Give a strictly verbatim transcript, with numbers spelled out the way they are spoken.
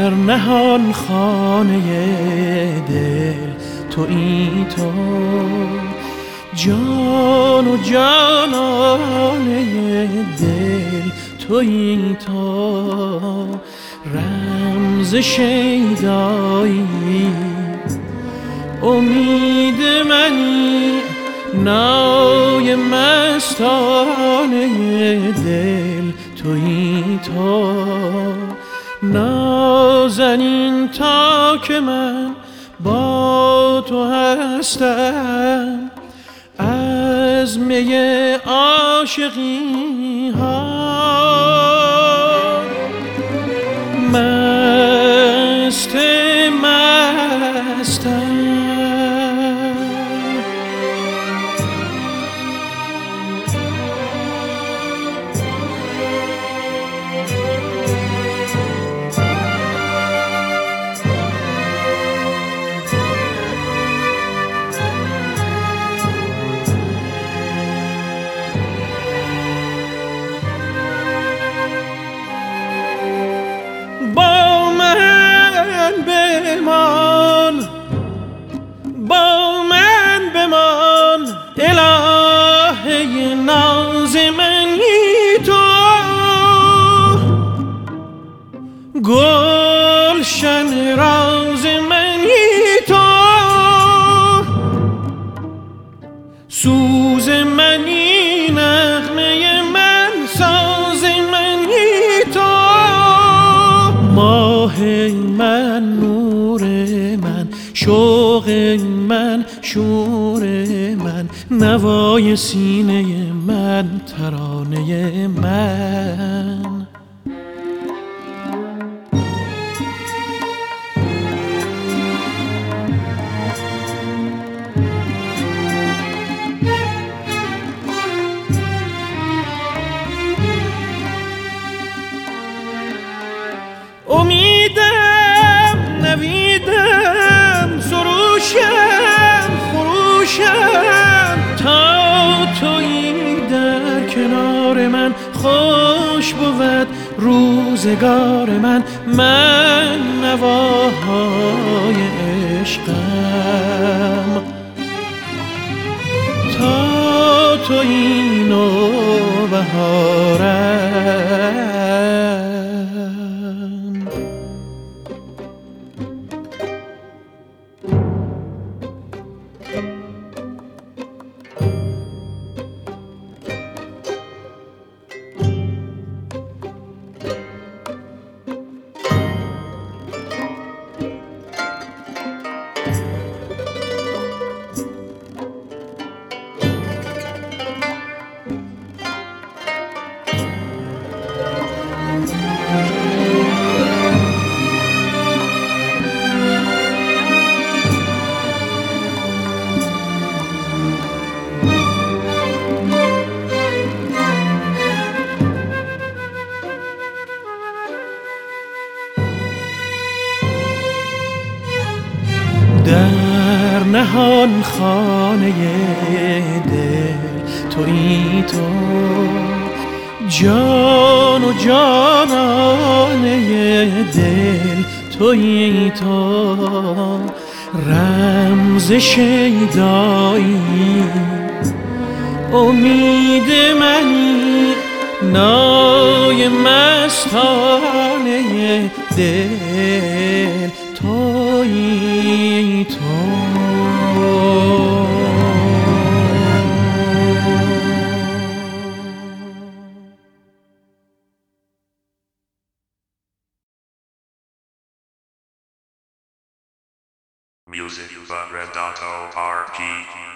در نهان خانه دل تویی تو، جان و جانانه دل تویی تو، رمز شیدایی امید منی، نای مستانه دل تویی تو، نازنین تا که من با تو هستم، از می عاشقی ها مست مستم. با من بمان، با من بمان، الهه ناز منی تو، گلشن راز منی تو، سوز منی، نغمه من، ساز منی تو، ماه من، نور من، شوق من، شور من، نوای سینه من، ترانه من. امیدم، نویدم، سروشم، خروشم، تا تویی در کنار من، خوش بود روزگار من، من نواهای عشقم، تا تویی نوبهارم. در نهان خانه دل تویی تو، جان و جانانه دل تویی تو، رمز شیدایی امید منی، نای مستانه دل تویی تو. Music by Red Dot O R P.